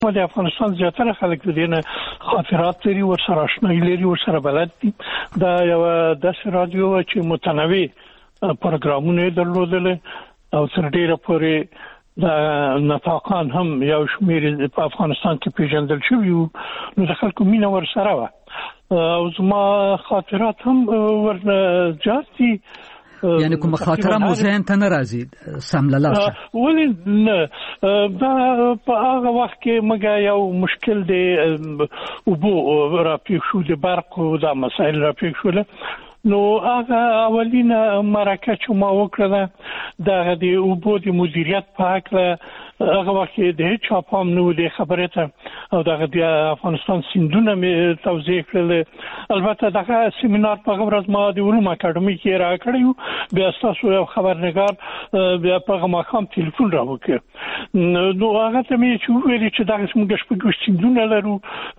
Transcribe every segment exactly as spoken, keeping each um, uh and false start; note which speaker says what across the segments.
Speaker 1: د افغانستان زیاتره خلک د دې خاطرات لري او سره آشنایي لري او سره بلد دي. دا یو د رادیو چې متنوع پروګرامونه درلودل او تر ډیره پورې د نطاقان هم یو شمیر په افغانستان کې پیژندل شوی نو د خلکو مینه ور سره و او زما خاطرات هم ور جاتي.
Speaker 2: یعنی کوم خاطره مو ذهن ته ناراضي سملاله
Speaker 1: ولې نه دا په هغه وخت کې مګا یو مشکل دی او بو را پیښو د برق او د مسایل را پیښول نو هغه اولینه مرکه چې ما وکړه د د اوبو د مدیریت په اړه هغه وخت د هیڅ پام نه و د خبره ته او د افغانستان سیندونه مې توضیح کړل. البته دغه سیمینار په غوړز ما د علوم اکاډمي کې را کړیو بیا تاسو یو خبرنګار بیا په مخام ټلیفون راوکړ نو هغه ته مې چې ویل چې دغه څنګه شپږ سیندونه لرو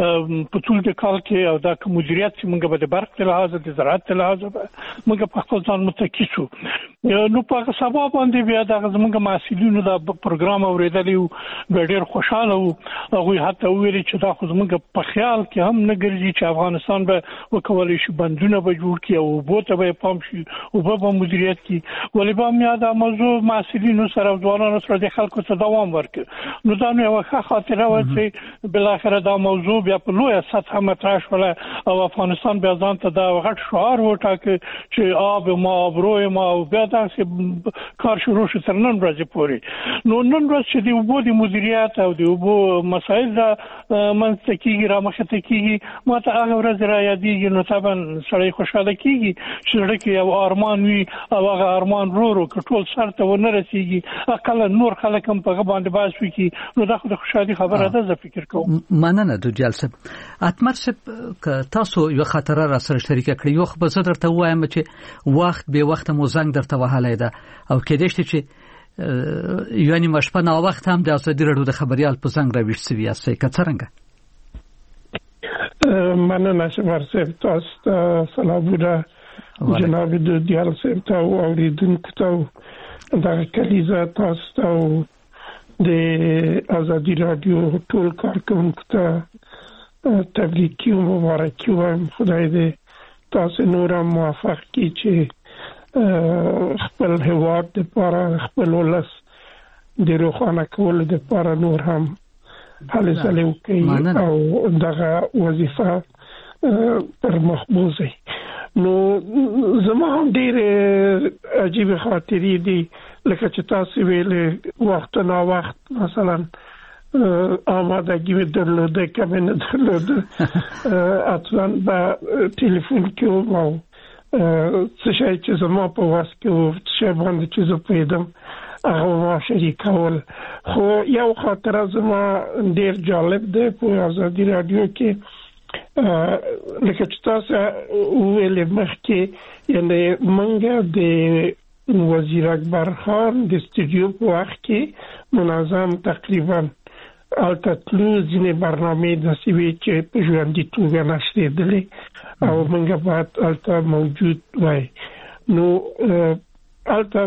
Speaker 1: په ټول د کال کې او د مدیریت څنګه به د برق ته لحاظ د زراعت ته لحاظ موږ په خپل ځان متکی شو. نو په سبا باندې بیا د زموږ مسؤلینو د پروګرام اوریدلی او ډېر خوشاله وو. هغه حتی ویل چې دا خو زموږ په خیال کې هم نه ګرځي چې افغانستان به وکولای شي بندونه به جوړ کړي او بوته به پام شي او به مدیریت کړي. ولې به میا دا موضوع مسؤلینو سره ځوانانو سره د خلکو ته دوام ورکړي. نو دا نو یو ښه خاطره و چې بل اخر دا موضوع بیا په لویه سطح مطرح شول او افغانستان بیا ځان ته دا غټ شعار وټاکه چې آب ما آبروی ما او بیا داسې کار شروع شو تر نن ورځې پورې. نو نن ورځ چې د اوبو د مدیریت او د اوبو مسایل دا منځته کېږي رامخته کېږي ما ته هغه ورځ را یادېږي نو طبعا سړی خوشاله کېږي چې زړه کې یو ارمان وي او هغه ارمان ورو ورو که ټول سر ته ونه رسېږي اقل نور خلک هم په هغه باندې بحث وکړي نو دا خو د خوشحالي خبره ده زه فکر کوم.
Speaker 2: مننه دوجال صاحب. اتمر صاحب که تاسو یو خاطره را سره شریکه کړئ یو خو به زه درته وایم چې وخت به وخت مو زنګ درته وهلی ده او کېدای شي چې یعنی مشپه نا وخت هم د ازادي راډیو د خبريال په زنګ راويش سوي اسې کڅرنګ.
Speaker 3: مننه شمار صاحب تاسو سلامونه جناب د دیال صاحب ته او اوریدونکو ته د کلیزه تاسو د ازادي راډیو ټول کارکونکو ته تبریک او مبارکي وایم. خدای دې تاسو نور موفق کړي چې خپل هواد د پاره خپل ولس د روخانه کول د پاره نور هم هلې ځلې وکړي او دغه وظیفه پر مخبوزه. نو زما هم ډېر عجیب خاطرې دي لکه چې تاسو ویل وخت نا وخت مثلا آمادگی می درلوده کمی ندرلوده اطلاً با تلفن که ما څه شي چې زما په واس کې څه شي باندې چې زه پیدم هغه ما شریکول. خو یو خاطره زما ډیر جالب ده په ازادي رادیو کې لکه چې تاسو ویلې مخکې یعنی منګه د وزیر اکبر خان د استودیو په وخت کې منظم تقریبا التطلو ځینې برنامه د سیوی چې په ژوندۍ توګه نشریدلې او موږ باید الته موجود وای. نو الته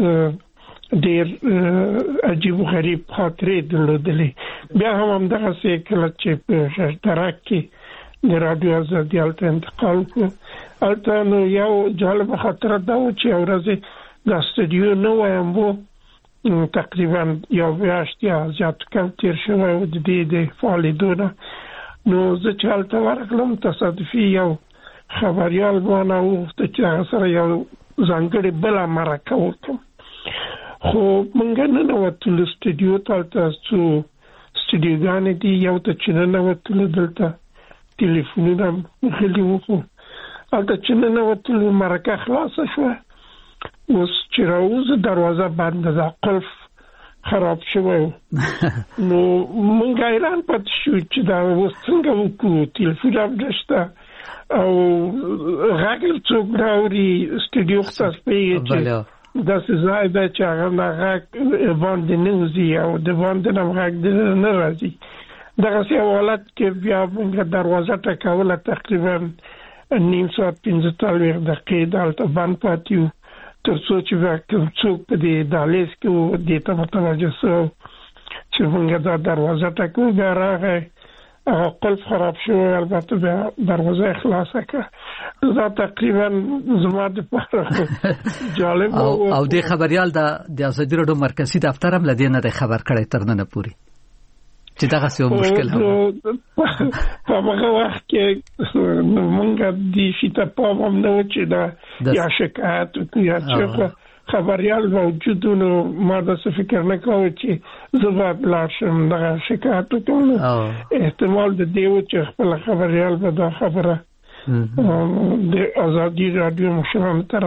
Speaker 3: ډېر عجیب و غریب خاطرې درلودلې. بیا هم همدغه څه کله چې په شرطرک کې د رادیو ازادي الته انتقال کړو الته نو یو جالب خاطره دا و چې ورځ د استودیو نو وایم وو تقریبا یو میاشت یا زیات کم تیر شوی و د دې د فعالیتونو. نو زه چې هلته ورغلم تصادفي یو خبریال مانه وغوښته چې هغه سره یو ځانګړې بله مرکه وکړم خو موږ ننوتلو استودیو ته هلته څو استودیوګانې دي یو ته چې ننوتلو دلته ټلیفونونه غلي وو هلته چې ننوتلو مرکه خلاصه شوه اوس چې راوځه دروازه بنده ده قلف خراب شوی نو مونږ حیران پاتې شو چې دا اوس څنګه وکړو ټلیفون هم نشته او غږ څوک راوړي استودیو ته سپېږي چې داسې ځای ده چې هغه نه غږ باندې نه وځي او د باندې نه غږ نه راځي. دغسې حالت کې بیا مونږ دروازه ټکوله تقریبا نیم ساعت پنځه څلوېښت دقیقې دلته بند پاتې وو تر څو چې څوک په دې دهلیز کې و دې ته متوجه شو چې موږ دا دروازه ټکو بیا راغی قلب خراب شو البته بیا دروازه خلاصه کړه دا تقریبا زما د پاره جالب
Speaker 2: او او د خبريال د د ازادي راډیو مرکزی دفتر هم لدی نه خبر کړی تر نن پورې چې دا څه مشکل هم
Speaker 3: په هغه وخت کې موږ د شته په هم نو چې دا یا شکایت یا چې خبريال موجودونو ما د څه فکر نه کوم چې زباب لاشم دا شکایت وکړم احتمال د دیو چې خپل خبريال به دا خبره د ازادي رادیو مشران تر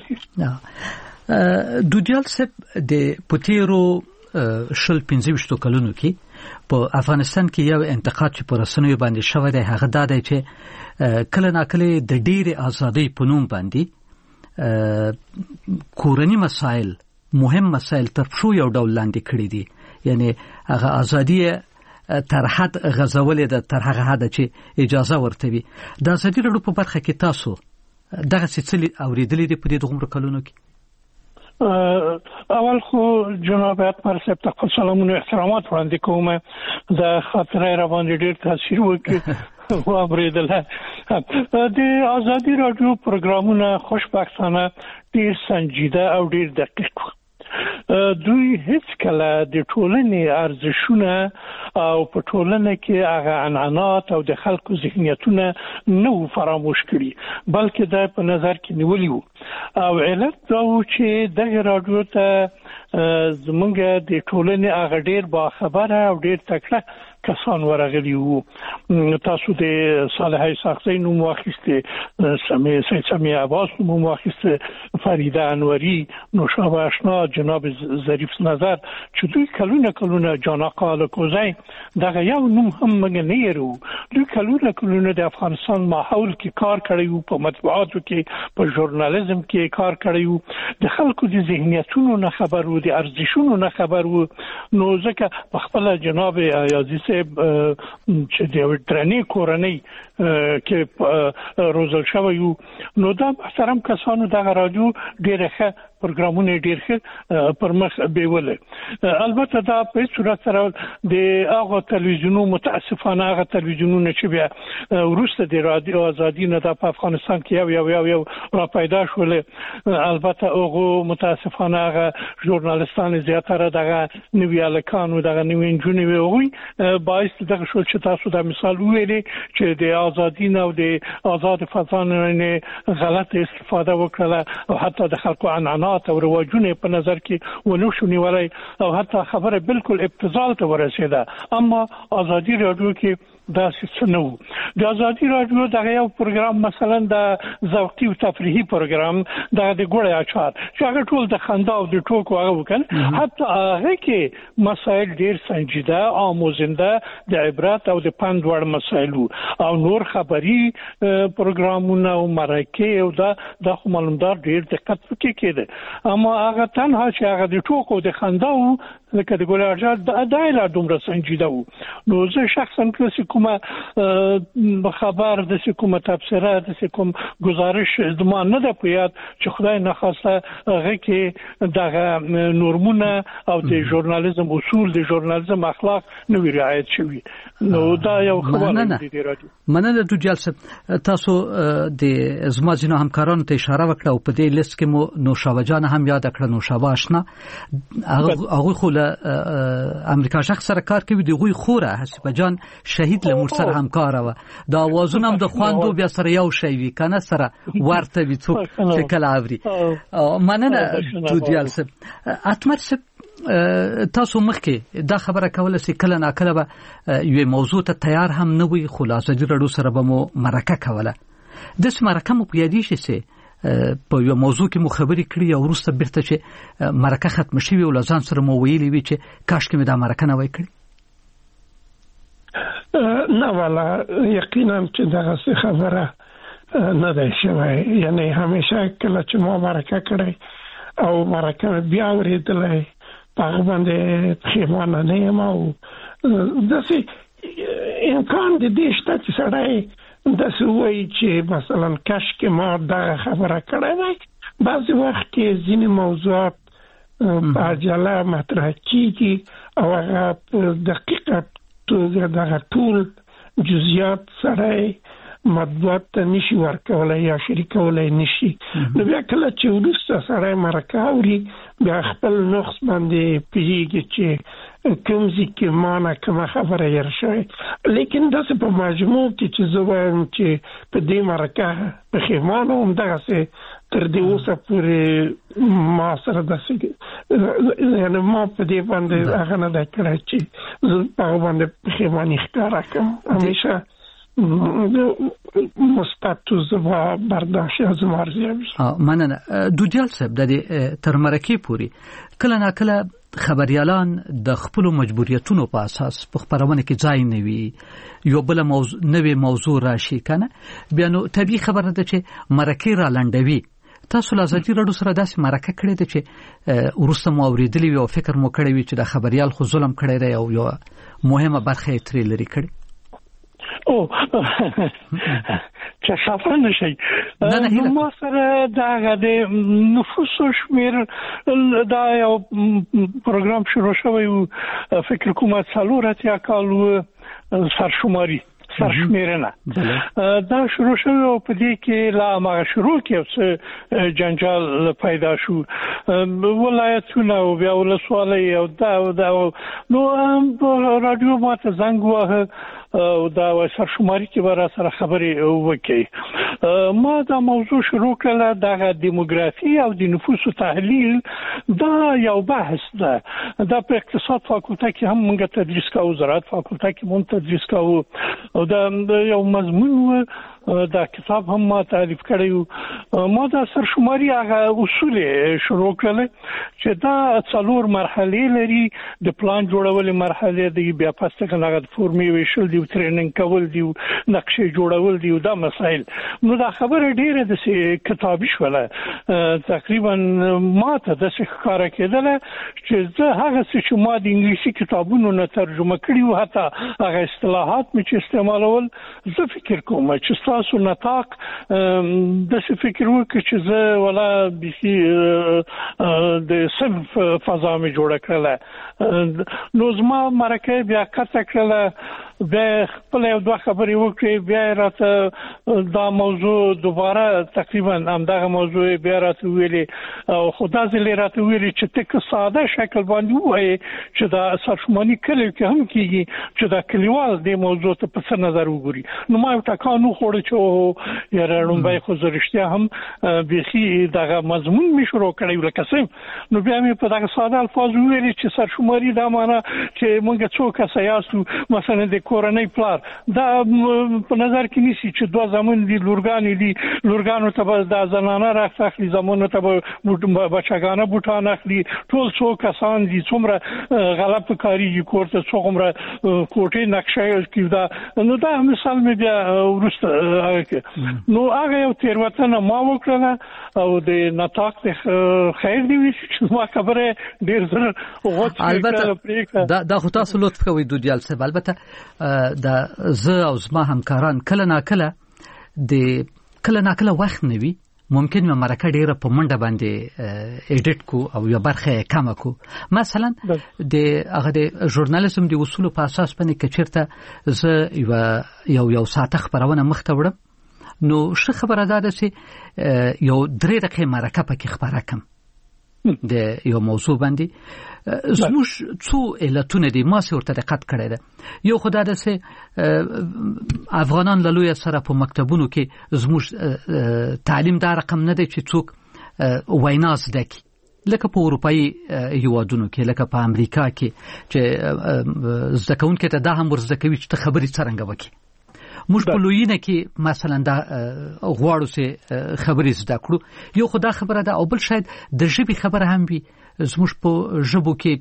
Speaker 3: رسولي
Speaker 2: دوجال سپ د پوتيرو شل پنځه کلونو کې په افغانستان کې یو انتقاد چې پر رسنیو باندې شوی دی هغه دا دی چې کله ناکله د ډېر ازادي په نوم باندې کورنی مسائل مهم مسائل تر شو یو ډول لاندې کړی دي یعنی هغه ازادي تر حد غزولې ده تر هغه حد چې اجازه ورته وي د ازادي راډیو په برخه کې تاسو دغه څه اوریدلې دي په دې دومره کلونو کې
Speaker 1: اول خو جناب اکبر صاحب ته سلامونه احترامات وړاندې کوم د خاطره را باندې ډېر تاثیر وکړ و امریدل د ازادي راډیو پروګرامونه خوشبختانه ډیر سنجیده او ډیر دقیق دوی هیڅ کله د ټولنې ارزښتونه او په ټولنه کې هغه عنعنات او د خلکو ذهنیتونه نو فراموش کړي بلکې دا په نظر کې نیولي وو او علت دا و چې د راډیو ته زمونږ د ټولنې هغه ډیر با خبره او ډیر تکړه کسان ورغلي وو تاسو د صالح ساقزی نوم واخیسته سمي سید سمي عباس نوم واخیسته فریده انوری نوشابه آشنا جناب ظریف نظر چې دوی کلونه کلونه جانقال کوزای دغه یو نوم هم موږ نه یرو دوی کلونه کلونه د افغانستان ماحول کې کار کړی وو په مطبوعاتو کې په ژورنالیزم کې کار کړی وو د خلکو د ذهنیتونو نه خبر وو د ارزښتونو نه خبر وو نو ځکه په خپل جناب یازي چې د ډرنی کورنۍ کې روزل شوی نو دا محترم کسانو د راډیو ډیره ښه پروګرامونه ډیر ښه پر مخ بیوله البته دا په صورت سره د هغه تلویزیونو متاسفانه هغه تلویزیونونه چې بیا ورسته د رادیو ازادي نه د افغانستان کې یو یو یو را پیدا شول البته هغه متاسفانه هغه ژورنالیستان زیاتره دغه نوی الکانو دغه نوی انجونی وي باعث دغه شو چې تاسو د مثال ویلي چې د ازادي نه او د آزاد فضا نه غلط استفاده وکړه او حتی د خلکو عنعنات او رواجونه په نظر کې ونه شو نیولای او حتی خبره بالکل ابتذال ته ورسېده اما ازادي راډیو کې دا څه نو د ازادي راډیو دغه یو پروګرام مثلا د ذوقي او تفریحي پروګرام د د ګوړې اچار چې هغه ټول د خندا او د ټوکو هغه وکړ حتی هغه کې مسائل ډیر سنجیده آموزنده د عبرت او د پند وړ مسائل او نور خبري پروګرامونه او مرکه او دا د معلومات ډیر دقت پکې کېده اما هغه تنها چې هغه د ټوکو د خندا او لکه د ګوړې اچار د دایره دومره سنجیده وو نو زه شخصا کله کومه خبر د کومه تبصره د کوم گزارش زما نه ده په یاد چې خدای نه خواسته هغه کې دغه نورمونه او د ژورنالیزم اصول د ژورنالیزم اخلاق نو رعایت شوی نو دا یو خبره دی راځي
Speaker 2: مننه د جلسه تاسو د زما ځینو همکارانو ته اشاره وکړه او په دې لیست کې مو نوشابه جان هم یاد کړه نوشابه آشنا هغه خو له امریکا شخص سره کار کوي دی غوي خوره حسب جان شهید له مور سره همکار و دا اوازونه هم د خواندو بیا سره یو شی وی کنه سره ورته وی څوک چې کله اوري مننه د جلسه اتمر تاسو مخکې دا خبره کوله چې کله نا کله به یو موضوع ته تیار هم نه وي خلاصه جوړو سره به مو مرکه کوله د سم مرکه مو پیادي شي په یو موضوع کې مو خبرې کړې او وروسته بیرته چې مرکه ختم شي او لازم سره مو ویلي وي چې کاش کې مې دا مرکه نه وای کړې
Speaker 3: نه والا یقینا چې دا څه خبره نه ده شوی یعنی همیشه کله چې مو مرکه کړې او مرکه بیا ورېدلې په باندې پښیمانه نه یم او داسې امکان د دې شته چې سړی داسې وایي چې مثلا کاش کې ما دا خبره کړې وای بعضې وخت کې ځینې موضوعات په عجله مطرح کیږي او هغه په دقیقه توګه د ټول جزئیات سره مطبوعات ته نشي ورکولای یا شریکولای نشي. نو بیا کله چې وروسته سره مرکه اوري بیا خپل نقص باندې پیږي چې کوم ځکه معنا کوم خبره یې شوی. لیکن داسې په مجموع کې چې زه وایم چې په دې مرکه پښیمانه هم دغسې تر دې اوسه پورې ما سره داسې یعنې ما په دې باندې هغه نه دی کړی چې زه په هغه باندې پښیماني ښکاره کړم. همیشه مثبت زما برداشت از مرزیه میشه.
Speaker 2: مننه. دوجال صاحب د دې تر مرکې پورې کله نا کله خبريالان د خپل مجبوریتونو په اساس په خبرونه کې ځای نه وي یو بل موضوع نوې موضوع راشي کنه بیا نو طبيعي خبره ده چې مرکې را لنډوي. تاسو لازمي رادیو سره داسې مرکه کړې ده چې ورسته مو اوریدلی او فکر مو کړی وي چې د خبريال خو ظلم کړی دی او یو مهمه برخه یې ترې لري کړی.
Speaker 1: او چې خفه نشي نو ما سره دا د نفوس شمیر دا یو پروګرام شروع شوی فکر کوم څلور اتیا کال سرشماري سرشمیرنه دا شروع شوی او په دې کې لا ما شروع کې جنجال پیدا شو ولایتونه او بیا ولسوالۍ او دا دا نو رادیو ما ته زنګ واه او دا سرشماري کې ورا سره خبرې وکړي. ما دا موضوع شروع کړل د دیموګرافي او د نفوس تحلیل دا یو بحث ده. دا په اقتصاد فاکولټه کې هم موږ تدریس کوو، زراعت فاکولټه کې هم تدریس کوو او دا یو مضمون دا کتاب هم ما تعریف کړی. ما دا سرشماري هغه اصول شروع کړل چې دا څلور مرحله لري. د پلان جوړول مرحله دی، بیا پسته کنه فورمې ویشل دی، ټریننګ کول دی، نقشې جوړول دی، دا مسائل. نو دا خبره ډیره د کتابي شوله تقریبا ما ته د ښکارا کېدله چې زه هغه څه چې ما د انګلیسي کتابونو نه ترجمه کړی و حتی هغه اصطلاحات مې چې استعمالول زه فکر کوم چې تاسو نطاق د څه فکر وکړي چې زه ولا بيخي د صنف فضا مې جوړ کړله. نو زما مرکه بیا کته کړله بیا خپل یو دوه خبرې وکړې بیا راته دا موضوع دوباره تقریبا همدغه موضوع بیا راته ویلې او خدا دې راته ویلې چې ته ساده شکل باندې وایې چې دا سرشماني کلی کې هم کېږي چې دا کلیوال دې موضوع ته په څه نظر وګوري. نو ما یو ټکان وخوړ چې یا رڼبای خو زرشتیا هم بيخي دغه مضمون می شروع کړی لکه څنګه. نو بیا مې په دغه ساده الفاظ ویلې چې سرشماري دا معنی چې موږ څوک سیاسو مثلا د کورنۍ پلار دا په نظر کې نیسی چې دوه زمون دي لورګان دي لورګانو ته د زنانه راخلي زمونو ته بچګانه بوټان اخلي ټول څو کسان دي څومره غلط کاری کوړه څومره کوټې نقشه کې دا. نو دا مثال مې بیا ورسته نو هغه یو تیروتنه ما وکړه او د نطاق خیر دی چې ما خبره ډیر زر وغوښته.
Speaker 2: البته دا د خو تاسو لطف کوئ دوجال صاحب. البته دا زه او زما همکاران کله نا کله د کله نا کله وخت نوي ممکن ما مرکه ډیره په منډه باندې اډیټ کو او یو برخه کم کو. مثلا د هغه د ژورنالیزم د اصول په اساس باندې کچرته زه یو یو ساعت خبرونه مخ ته وړم نو څه خبره ده چې یو درې دقیقې مرکه پکې خبره کم د یو موضوع باندې زموږ څو علتونه دي ما سره ورته دقت کړی ده. یو خدای ده چې افغانان له لوی سره په مکتبونو کې زموږ تعلیم دا رقم نه دی چې څوک وینا زده کړي لکه په اروپایي هیوادونو کې لکه په امریکا کې چې زده کوونکي ته دا هم ورزده کوي چې ته خبرې څرنګه وکړي. موږ په لویینه کې مثلا دا غواړو چې خبرې زده کړو. یو خدای خبره ده او بل شاید د ژبې خبره هم وي. زموږ په ژبو کې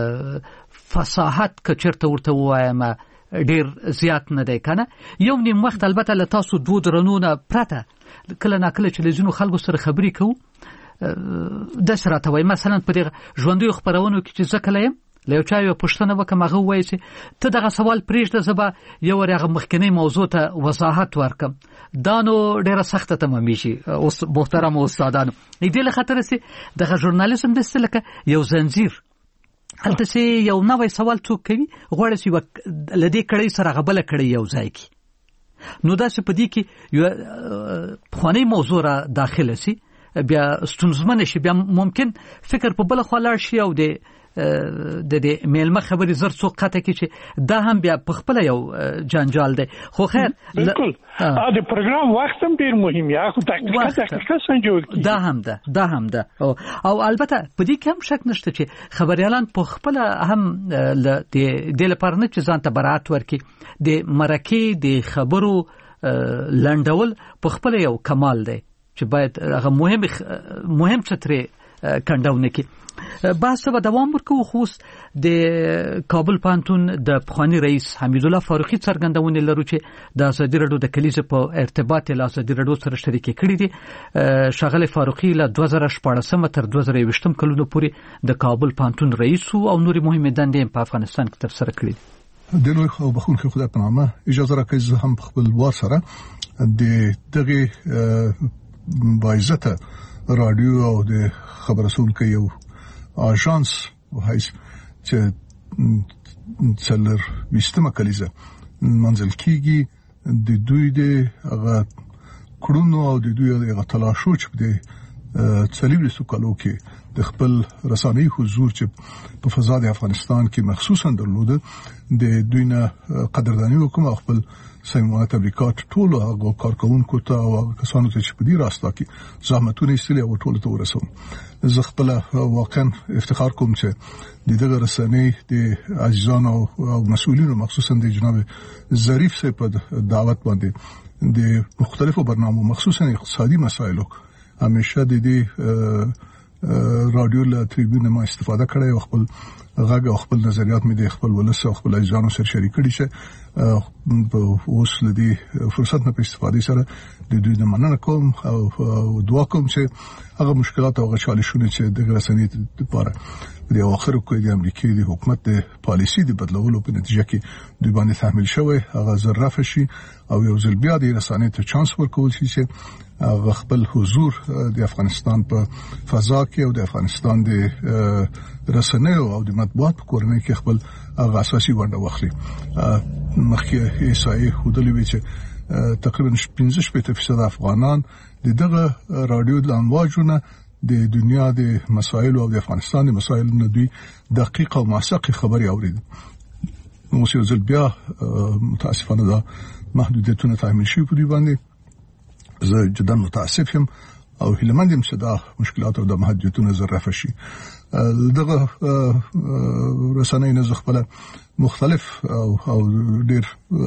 Speaker 2: فصاحت کچرته ورته وایم ډیر زیات نه دی کنه. یو نیم وخت البته له تاسو دوه درنونه پرته کله نا کله چې لزینو خلکو سره خبرې کوو د سره ته وای مثلا په ژوندۍ خبرونو کې چې زکه لایم له چا یو پښتنه وکم هغه وایي چې ته دغه سوال پریږده زبا یو ورغه مخکنی موضوع ته وضاحت ورکم دا نو ډیره سخته تمامي شي او محترم استادانو دې له خاطر سي دغه ژورنالیزم د سلکه یو زنجیر هلته سي یو نوې سوال څوک کوي غواړي چې لدې کړي سره غبل کړي یو ځای کې نو دا چې په دې کې یو خواني موضوع را داخله سي بیا ستونزمن شي بیا ممکن فکر په بل خو لاړ شي او د د دې میلمه خبرې زر څو قطه کې چې دا هم بیا په خپل یو جنجال دی خو خیر
Speaker 1: بالکل ا د پروګرام وخت هم ډیر مهم یا خو دقیقه دقیقه څنګه
Speaker 2: دا هم ده دا هم ده او, او البته په دې کې هم شک نشته چې خبريالان په خپل هم د د لپاره نه چې ځان ته برات ورکي د مرکه د خبرو لندول په خپل یو کمال دی چې باید هغه مهم مهم څه کنداونه کې بحث به دوام ورکوي خو د کابل پانتون د پخوانی رئیس حمید الله فاروقي څرګندونه لرو چې د ازادي رادیو د کلیزې په ارتباط له ازادي رادیو سره شریک کړي دي شغله فاروقي له دوه زره شپږ تر دوه زره یوویشت کلونو پورې د کابل پانتون رئیس او نوري مهمه دندې په افغانستان کې تر سره کړې
Speaker 4: دي د لوی خو بخون خو خدای په نامه اجازه راکړئ زه هم خپل وار سره د دغه بایزته رادیو او د خبرسون کې یو آژانس وهایس چې څلور وشتمه کلیزه منځل کیږي د دوی د هغه کړونو او د دوی هغه تلاشو چې د څلور سکالو کې د خپل رساني حضور چې په فضا د افغانستان کې مخصوصا درلوده د دوی نه قدردانی وکم خپل سیمه تبریکات ټول هغه کارکونکو ته او کسانو ته چې په دې راستا کې زحمتونه ایستلي او ټول ته ورسوم زه خپل واقعا افتخار کوم چې د دغه رسنۍ د عزیزانو او مسؤلینو مخصوصا د جناب ظریف صاحب په دعوت باندې د مختلفو برنامو مخصوصا اقتصادي مسایلو همیشه د دې رادیو له تریبیون ما استفاده کړې او خپل غږ او خپل نظریات مې د خپل ولس او خپل عزیزانو سره شریک کړي چې په اوس لدی فرصت نه په استفادې سره د دوی د مننه کوم او دعا کوم چې هغه مشکلات او غشالشونه چې د رسنۍ لپاره د اخر کوی د امریکای د حکومت د پالیسي د بدلولو په نتیجه کې دوی باندې تحمیل شوی هغه ظرف شي او یو ځل بیا د رسنۍ ته چانس ورکول شي چې هغه خپل حضور د افغانستان په فضا کې او د افغانستان د رسنیو او د مطبوعات په کورنۍ کې خپل هغه اساسي ونډه واخلي مخکې ایسای خودلې وی چې تقریبا پنځه فیصد افغانان د دغه رادیو د امواجونه د دنیا د مسایل او د افغانستان د مسایل نه دوی دقیق او موثق خبري اورید نو څه ځل بیا متاسفانه دا محدودیتونه تحمیل شي په دې باندې زه جدا متاسف یم او هیلمند یم چې دا مشکلات او د محدودیتونه ظرف شي دغه رسنۍ نه خپل مختلف او او ډیر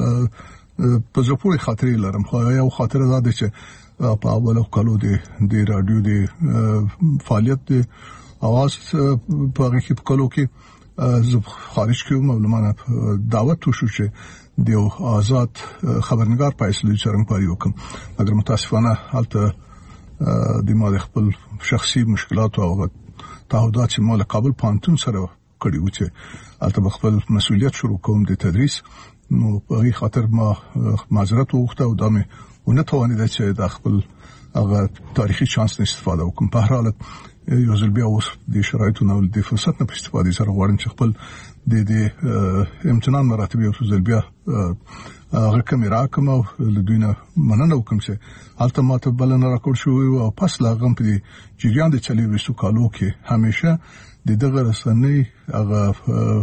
Speaker 4: په ځپوري خاطرې لرم خو یو خاطر دا ده چې په اول کلو د د رادیو د فعالیت د اواز په هغه کې په کلو کې زه خارج کې معلومات دعوت وشو چې د آزاد خبرنگار پایسلو څنګه پاري وکم مګر متاسفانه حالت د مال خپل شخصي مشکلات او تعهدات چې مال کابل پانتون سره کړی و چې البته خپل مسؤلیت شروع کوم د تدریس نو په هغه خاطر ما معذرت وغوښته او دمه ونه توانید چې د خپل هغه تاریخي چانس نه استفاده وکم په هر حالت یو ځل بیا اوس د شرایطو نو د فرصت نه استفاده سره غواړم چې خپل د د امتنان مراتب یو ځل بیا هغه کوم راکم او لدوینه مننه وکم چې البته بلنه راکړ شو او پس لا غم په جریان د چلی وسو کالو کې همیشه د دغه رسنۍ هغه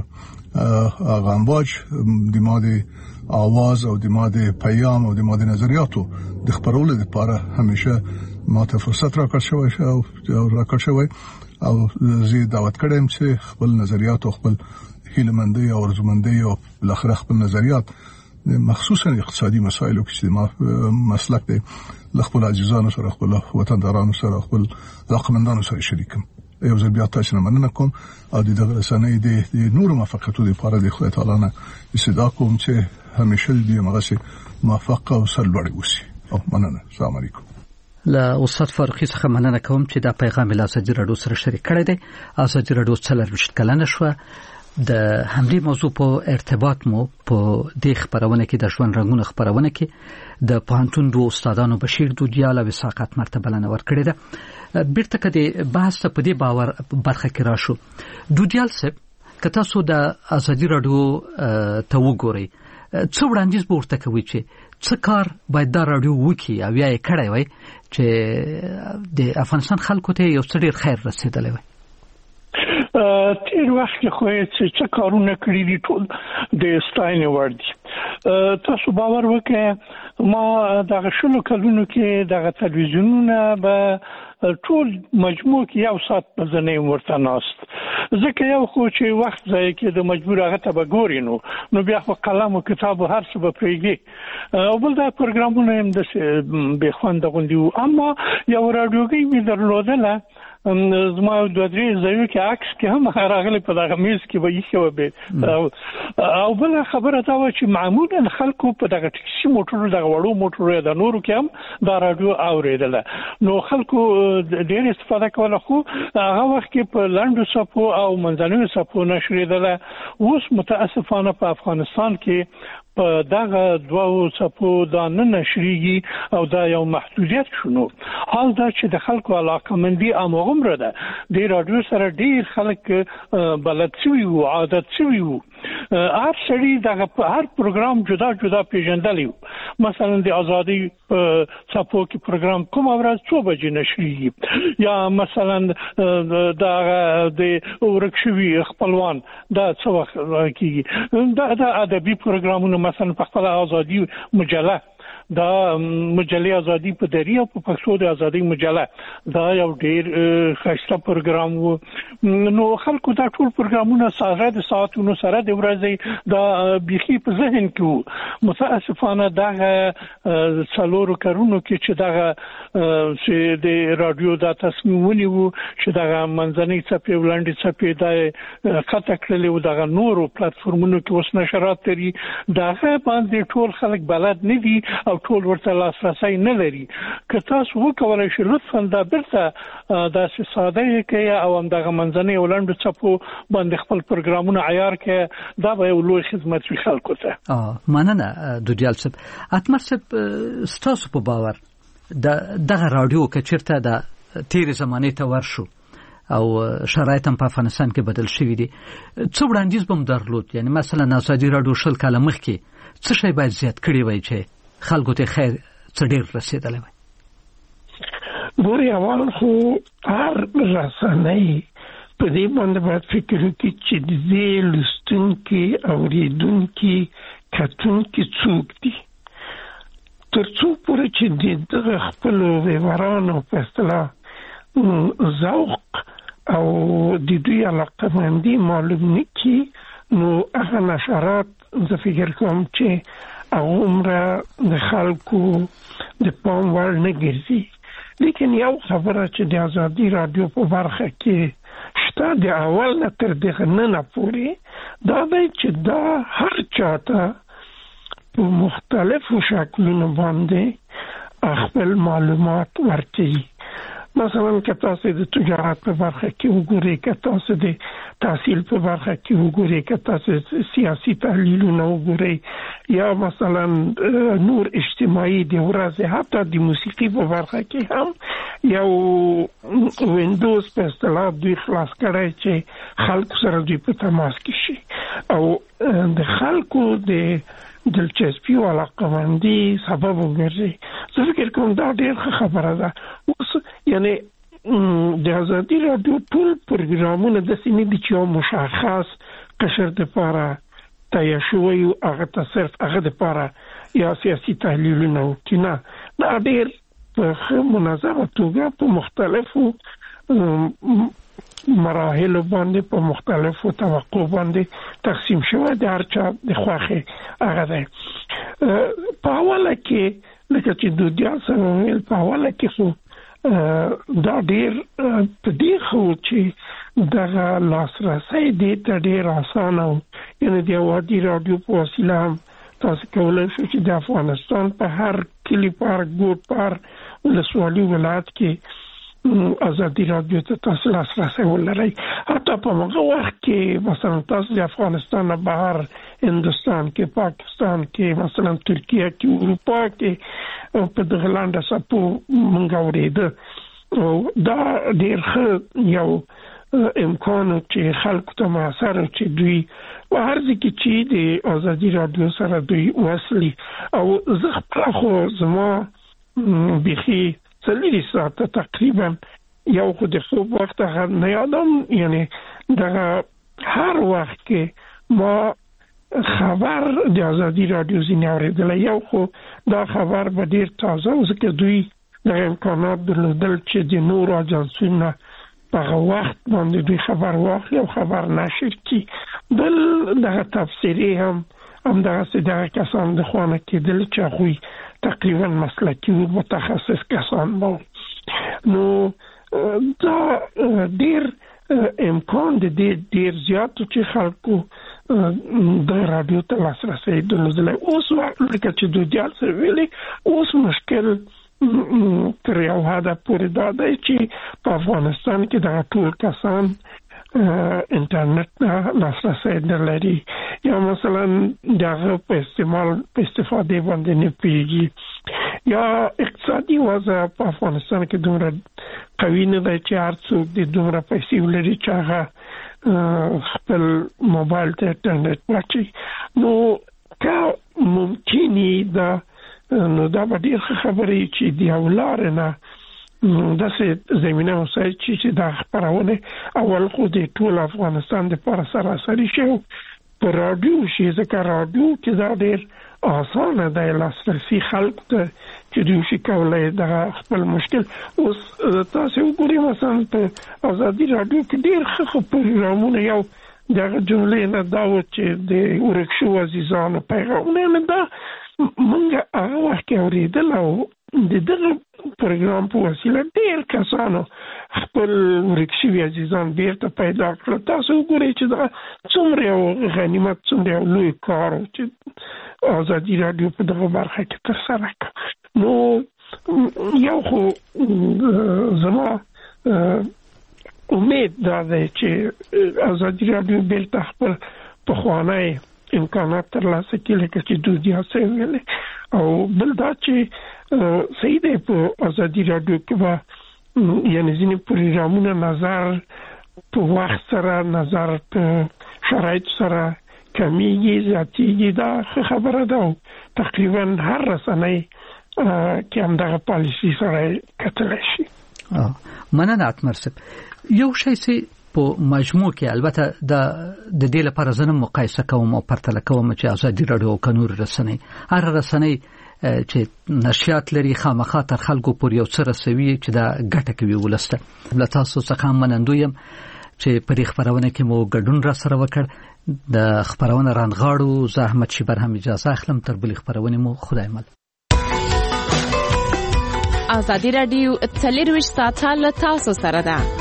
Speaker 4: هغه امواج د ماده आवाज او د ماده پیام او د ماده نظریاتو د خبرولو لپاره همیشه ماته فرصت راکړ شوی او راکړ شوی او زه دعوت کړم چې خپل نظریات او خپل هیلمندۍ او ارزمندۍ او بلخره خپل نظریات مخصوصا اقتصادي مسایلو کې چې ما مسلک دی خپل عزیزانو سره خپل وطندارانو سره خپل علاقمندانو سره شریکم یو ځل بیا تاسو نه مننه کوم او د دغه رسنۍ د نور موفقیتونو لپاره د خدای تعالی نه استدا کوم چې همیشه دې موږ موفق او سرلوړي اوسئ او مننه. السلام علیکم.
Speaker 2: له استاد فاروقي څخه مننه کوم چې دا پیغام له ازادي رادیو سره شریک کړی دی. ازادي رادیو څلور وشت کلنه شو د همدې موضوع په ارتباط مو په د خبرونه کې د ژوند رنگونه خبرونه کې د پوهنتون دوه استادانو بشیر دودیال او ساقط مرتبه لنور کړی ده. بیرته کدي بحث په دې باور برخه کې راشو. دودیال صاحب کته سو د ازادي رادیو ته وګوري څو وړاندیز ورته کوي چې څه کار باید د رادیو وکي او یا یې کړی وای چې د افغانستان خلکو ته یو څه ډیر خیر رسیدلی وای.
Speaker 1: تیر وخت خو چې کارونه کړی دي ټول د ستاینې وړ دي. تاسو باور وکړئ ما دغه شلو کلونو کې دغه تلویزیونونه به ټول مجموع کې یو سات په ځنې ورته ناست ځکه یو خو چې وخت ځای کې د مجبور هغه ته به ګوري نو نو بیا خو قلم او کتاب هر څه به پرېږدي او بل دا پروګرامونه هم د به خوند غوندي اما یو رادیوګي مې درلودله زما د درې ځایو کې عکس کې هم راغلي په دغه میز کې وایي خو به او بل خبره دا و چې معمولا خلکو په دغه ټکسي موټرو دغه وړو موټرو د نورو کې هم دا رادیو اوریدله نو خلکو ډېر استفاده کوله خو هغه وخت کې په لاندو صفو او منځنیو صفو نشریدله اوس متاسفانه په افغانستان کې په دغه دوه صفو دا نه نشریږي او دا یو محدودیت شونه حال دا چې د خلکو علاقمندي امغمره ده د رادیو سره ډیر خلک بلد شوي او عادت شوي وو هر سړي دغه هر پروګرام جدا جدا پیژندلی مثلا د ازادي صفو کې پروګرام کوم ورځ څو بجې نشریږي یا مثلا دا د ورکشوي خپلوان دا څو وخت کیږي دا د ادبي پروګرامونو مثلا په خپل ازادي مجله دا مجله ازادي په دریو په پښتو د ازادي مجله دا یو ډیر خاصه پروګرام وو نو خلکو دا ټول پروګرامونه ساده د ساعتونو سره د ورځې دا بيخي په ذهن کې متاسفانه دا څلورو کارونو کې چې دا چې د رادیو دا تصمیم ونیو چې دا منځنۍ صفې ولاندې صفې دا خطا کړل او دا نورو پلیټفارمونو کې اوس نشرات لري دا باندې ټول خلک بلد نه دي او ټول ورته لاسرسي نه لري که تاسو وکولای شئ لطفا دا برته دا ساده کې او هم دغه منځنۍ ولاندې صفو باندې خپل پروګرامونه عیار کې دا به یو لوی خدمت وي خلکو ته. اه
Speaker 2: مننه دودیال صاحب. اتمر صاحب ستاسو په باور د دغه رادیو کې چیرته د تیر زمانه ته ورشو او شرایط هم په افغانستان کې بدل شوي دي څو وړاندیز بم درلود یعنی مثلا ازادي رادیو شل کاله مخکې څه شی باید زیات کړی وای چې خلکو ته خیر څه ډیر رسیدلی وای.
Speaker 3: ګوري اول خو هر رسنۍ په دې باندې باید فکر وکړي چې د دې لستونکي اوریدونکي کتونکي څوک دي تر څو پورې چې د خپل ویورانو په اصطلاح ذوق او د دوی علاقمندي معلوم نه کی نو هغه نشرات زه فکر کوم چې عمره د خلکو د پام وړ نه ګرځي لیکن یو خبره چې د ازادي رادیو په برخه کې شته د اول نه تر دغه نه پورې دا دی چې دا هر چاته په مختلفو شکلونو باندې خپل معلومات ورکوي مثلا که تاسو د تجارت په برخه کې وګورئ که تاسو د تحصیل په برخه کې وګورئ که تاسو سیاسي تحلیلونه وګورئ یا مثلا نور اجتماعي د ورځې حتی د موسیقي په برخه کې هم یو وینډوز په اصطلاح دوی خلاص کړی چې خلکو سره دوی په تماس کې شي او د خلکو د دلچسپي او علاقمندي سبب وګرځي زه فکر کوم دا ډېر خبره ده اوس یعنی د ازادي رادیو ټول پروګرامونه د سینې د چا مشخص قشر د لپاره تیار شوی او هغه تصرف هغه د لپاره یا سیاسي تحلیلونه وکړي دا ډېر په منظمه توګه په مختلفو مراحل باندې په مختلفو طبقو باندې تقسیم شوی د هر چا د خوښه هغه ده په حواله کې لکه چې د دې سره په حواله کې خو دا ډیر په دې خو چې دا لاسرسي دې ته ډیر اسانه یعنی د وادي رادیو په وسیله تاسو کولای شئ چې د افغانستان په هر کلی پارک ګوټ پار ولسوالي ولایت کې ازادي رادیو ته تاسو لاسرسي ولرئ. حتی په هغه وخت کې مثلا تاسو د افغانستان نه بهر هندستان کې، پاکستان کې، مثلا ترکیه کې، اروپا کې په دغه لاندې سپو مونږ اورېده. دا ډېر ښه یو امکان چې خلکو ته معاصر چې دوی په هر ځای کې چې د ازادي رادیو سره دوی وصلي. او زه خپل خو زما بيخي څلوري ساعته تقریبا یو خو د خوب وخت هغه نه یادم، یعنی دا هر وخت کې ما خبر د ازادي رادیو زینه اوریدل. یو خو دا خبر به ډیر تازه ځکه دوی د امکانات درلودل چې د نور اجنسونو په وخت باندې دوی خبر واخلي او خبر نشر کی. بل د تفسیری هم هم دا سیده کسان د خوانه کېدل چې خوې تقریبا مسلکی و متخصص کسان با. نو دا ډیر امکان د دې ډیر زیات چې خلکو د رادیو ته لاسرسي درلودل. اوس لکه چې دوی جال سره ویلي، اوس مشکل تر یو حده پورې دا دی چې په افغانستان کې دا ټول کسان انټرنیټ نه لاسرسي نلري، یا مثلا دغه په استعمال په استفاده باندې نه پیږي، یا اقتصادي وضع په افغانستان کې دومره قوي نه دی چې هر څوک د دومره پیسې ولري چې هغه خپل موبایل ته انټرنیټ واچي. نو که ممکني دا نو دا به ډېر خبرې چې د اولار نه داسې زمینه وسایي چې دا خبرونه اول خو د ټول افغانستان د پر سراسري شو په رادیو شي، ځکه رادیو کې دا ډېر آسانه دی لاسرسي خلک ته چې دوی شي کولای دا خپل مشکل. اوس تاسو وګورئ مثلا په ازادي رادیو کې ډېر ښه پروګرامونه، یو دغه جملې نه دا و چې د ورکشو عزیزانو پیغامونه نه دا مونږ هغه وخت کې اورېدل او د دغه پروګرام په وسیله ډېر کسانو خپل ورکشوي عزیزان بیرته پیدا کړل. تاسو وګورئ چې دا څومره یو غنیمت، څومره لوی کار چې ازادي رادیو په دغه برخه کې ترسره کړ. نو یو خو زما امید دا دی چې ازادي رادیو بیرته خپل پخوانی امکانات ترلاسه کړي لکه چې دوی یې ویلي. او بل دا چې صحیح دی په ازادي رادیو کې به یعنی ځینې پروګرامونه نظر په وخت سره، نظر په شرایط سره کمیږي، زیاتېږي. دا خبره ده. تقریبا هر رسنۍ کې هم دغه پالیسي سره کتلی شي.
Speaker 2: مننه اتمر صاحب. یو شی چې په مجموع کې البته د د دې لپاره زنه مقایسه کوم او پرتله کوم چې ازادي رادیو او کنور رسنۍ، هر رسنۍ چې نشریات لري خامخا تر خلکو پورې یو څه رسوي چې دا ګټه کوي ولسته. له تاسو څخه منندویم چې په خبرونه کې مو ګډون را سره وکړ. د خبرونه رانغاړو زحمت شي برهم اجازه اخلم تر بل خبرونه مو خدای مل.
Speaker 5: ازادي رادیو څلور ویشت ساعته له تاسو سره ده.